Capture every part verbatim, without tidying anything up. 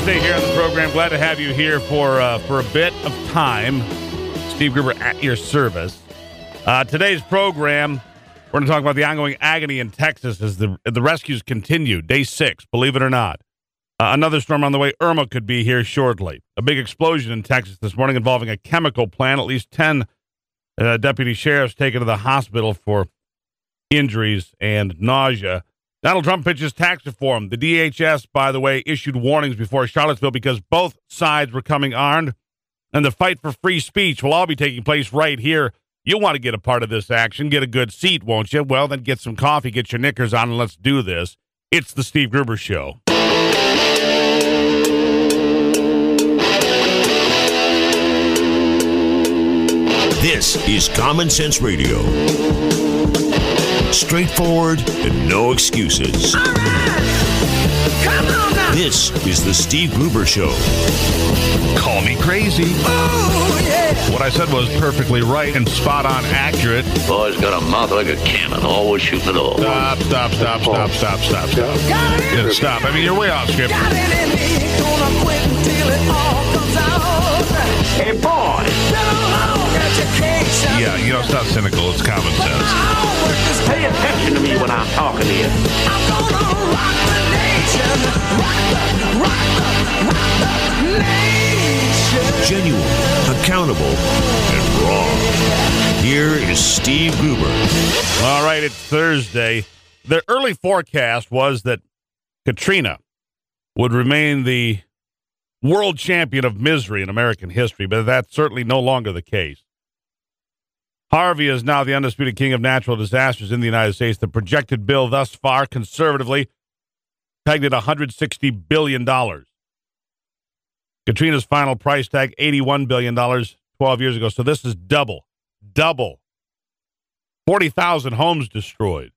Thursday here on the program. Glad to have you here for uh, for a bit of time. Steve Gruber at your service. Uh, today's program, we're going to talk about the ongoing agony in Texas as the the rescues continue. Day six, believe it or not. Uh, another storm on the way. Irma could be here shortly. A big explosion in Texas this morning involving a chemical plant. At least ten uh, deputy sheriffs taken to the hospital for injuries and nausea. Donald Trump pitches tax reform. The D H S, by the way, issued warnings before Charlottesville because both sides were coming armed, and the fight for free speech will all be taking place right here. You'll want to get a part of this action. Get a good seat, won't you? Well, then get some coffee, get your knickers on, and let's do this. It's the Steve Gruber Show. This is Common Sense Radio. Straightforward and no excuses. All right. Come on now. This is the Steve Gruber Show. Call me crazy. Oh, yeah. What I said was perfectly right and spot on accurate. Boy's got a mouth like a cannon, always shooting it all. Stop, stop, stop, stop, stop, stop, stop. Yeah, stop. I mean, you're way off script. Got it in me. Gonna quit until it all comes out. Hey, boy. Been a long education. Yeah, you know, it's not cynical. It's common sense. Pay attention to me when I'm talking to you. I'm gonna rock the nation. Rock the, rock the, rock the nation. Genuine, accountable, and raw. Here is Steve Gruber. All right, it's Thursday. The early forecast was that Katrina would remain the world champion of misery in American history, but that's certainly no longer the case. Harvey is now the undisputed king of natural disasters in the United States. The projected bill thus far, conservatively, pegged at one hundred sixty billion dollars. Katrina's final price tag, eighty-one billion dollars twelve years ago. So this is double, double. forty thousand homes destroyed.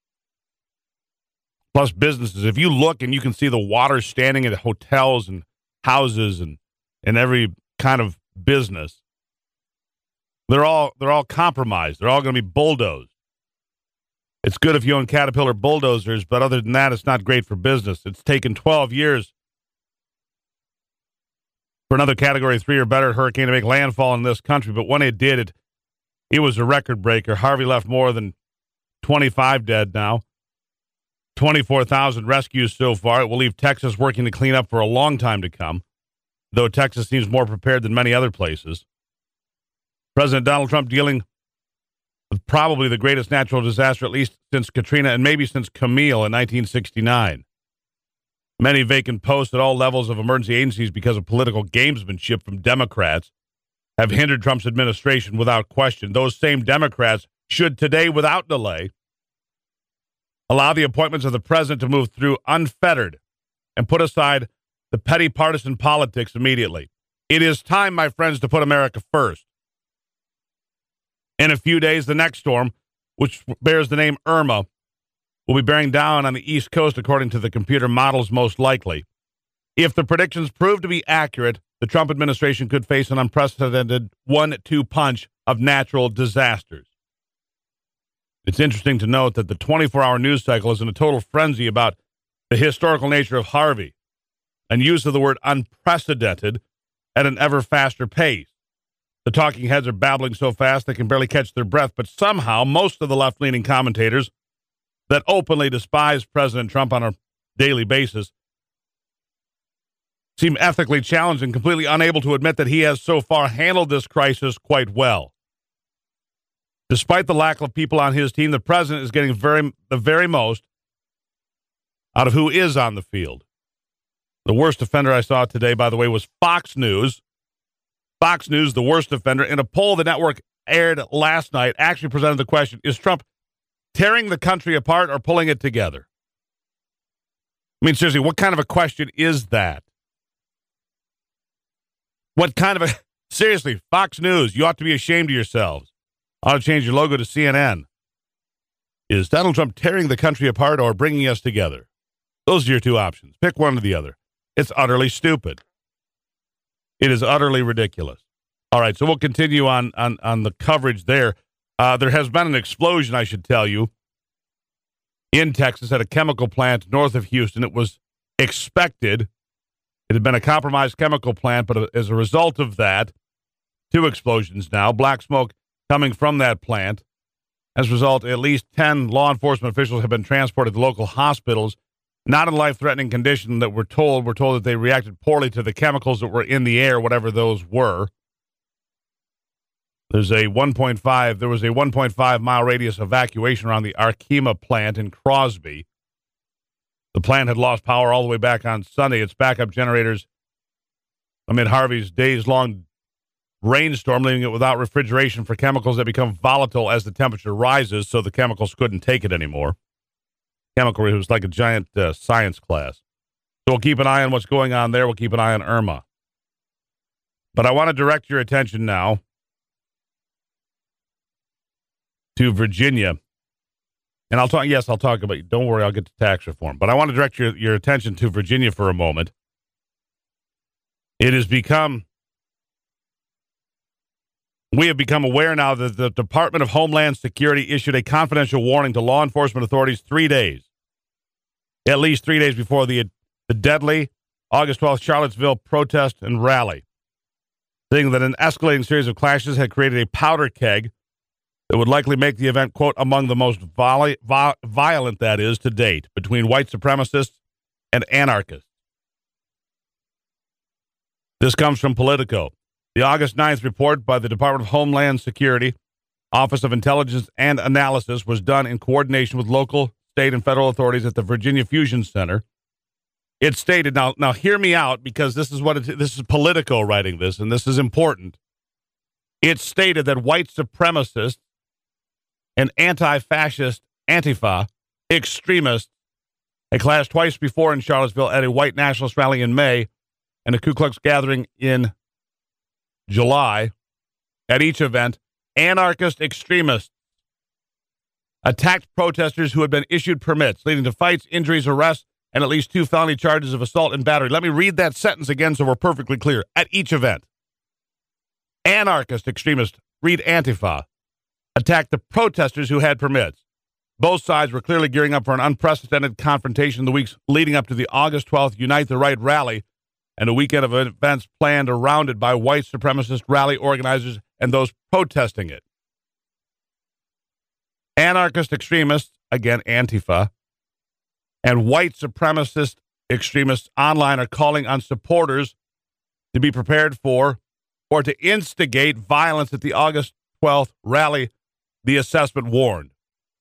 Plus businesses. If you look and you can see the water standing at hotels and houses and, and every kind of business, They're all they're all compromised. They're all going to be bulldozed. It's good if you own Caterpillar bulldozers, but other than that, it's not great for business. It's taken twelve years for another Category three or better hurricane to make landfall in this country, but when it did, it, it was a record breaker. Harvey left more than twenty-five dead now. twenty-four thousand rescues so far. It will leave Texas working to clean up for a long time to come, though Texas seems more prepared than many other places. President Donald Trump dealing with probably the greatest natural disaster, at least since Katrina and maybe since Camille in nineteen sixty-nine. Many vacant posts at all levels of emergency agencies because of political gamesmanship from Democrats have hindered Trump's administration without question. Those same Democrats should today, without delay, allow the appointments of the president to move through unfettered and put aside the petty partisan politics immediately. It is time, my friends, to put America first. In a few days, the next storm, which bears the name Irma, will be bearing down on the East Coast, according to the computer models, most likely. If the predictions prove to be accurate, the Trump administration could face an unprecedented one two punch of natural disasters. It's interesting to note that the twenty-four hour news cycle is in a total frenzy about the historical nature of Harvey and use of the word unprecedented at an ever faster pace. The talking heads are babbling so fast they can barely catch their breath, but somehow most of the left-leaning commentators that openly despise President Trump on a daily basis seem ethically challenged and completely unable to admit that he has so far handled this crisis quite well. Despite the lack of people on his team, the president is getting very, the very most out of who is on the field. The worst offender I saw today, by the way, was Fox News. Fox News, the worst offender, in a poll the network aired last night, actually presented the question, is Trump tearing the country apart or pulling it together? I mean, seriously, what kind of a question is that? What kind of a... Seriously, Fox News, you ought to be ashamed of yourselves. Ought to change your logo to C N N. Is Donald Trump tearing the country apart or bringing us together? Those are your two options. Pick one or the other. It's utterly stupid. It is utterly ridiculous. All right, so we'll continue on on, on the coverage there. Uh, there has been an explosion, I should tell you, in Texas at a chemical plant north of Houston. It was expected It had been a compromised chemical plant, but as a result of that, two explosions now, black smoke coming from that plant. As a result, at least ten law enforcement officials have been transported to local hospitals, not in life-threatening condition that we're told. We're told that they reacted poorly to the chemicals that were in the air, whatever those were. There's a one point five, there was a one point five mile radius evacuation around the Arkema plant in Crosby. The plant had lost power all the way back on Sunday. Its backup generators amid Harvey's days-long rainstorm, leaving it without refrigeration for chemicals that become volatile as the temperature rises, so the chemicals couldn't take it anymore. Chemical, it was like a giant uh, science class. So we'll keep an eye on what's going on there. We'll keep an eye on Irma. But I want to direct your attention now to Virginia. And I'll talk, yes, I'll talk about, don't worry, I'll get to tax reform. But I want to direct your, your attention to Virginia for a moment. It has become, we have become aware now that the Department of Homeland Security issued a confidential warning to law enforcement authorities three days, at least three days before the, the deadly August twelfth Charlottesville protest and rally, saying that an escalating series of clashes had created a powder keg that would likely make the event, quote, among the most viol- vi- violent, that is, to date, between white supremacists and anarchists. This comes from Politico. The August ninth report by the Department of Homeland Security, Office of Intelligence and Analysis, was done in coordination with local, state, and federal authorities at the Virginia Fusion Center. It stated, now, now hear me out, because this is what it, this is Politico writing this, and this is important. It stated that white supremacists and anti-fascist Antifa extremists had clashed twice before in Charlottesville at a white nationalist rally in May and a Ku Klux gathering in July. At each event, anarchist extremists attacked protesters who had been issued permits, leading to fights, injuries, arrests, and at least two felony charges of assault and battery. Let me read that sentence again so we're perfectly clear. At each event, anarchist extremists, read Antifa, attacked the protesters who had permits. Both sides were clearly gearing up for an unprecedented confrontation in the weeks leading up to the August twelfth Unite the Right rally and a weekend of events planned around it by white supremacist rally organizers and those protesting it. Anarchist extremists, again Antifa, and white supremacist extremists online are calling on supporters to be prepared for or to instigate violence at the August twelfth rally, the assessment warned.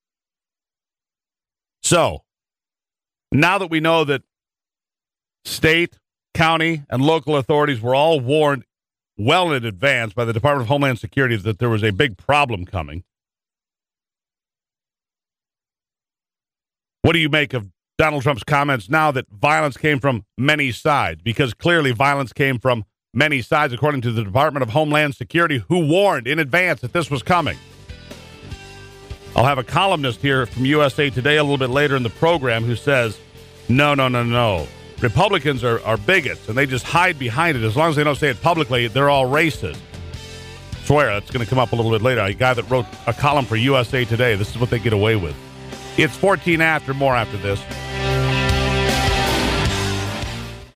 So, now that we know that state, county, and local authorities were all warned well in advance by the Department of Homeland Security that there was a big problem coming, what do you make of Donald Trump's comments now that violence came from many sides? Because clearly violence came from many sides, according to the Department of Homeland Security, who warned in advance that this was coming. I'll have a columnist here from U S A Today a little bit later in the program who says, no, no, no, no. Republicans are, are bigots, and they just hide behind it. As long as they don't say it publicly, they're all racist. I swear, that's going to come up a little bit later. A guy that wrote a column for U S A Today, this is what they get away with. It's fourteen after, more after this.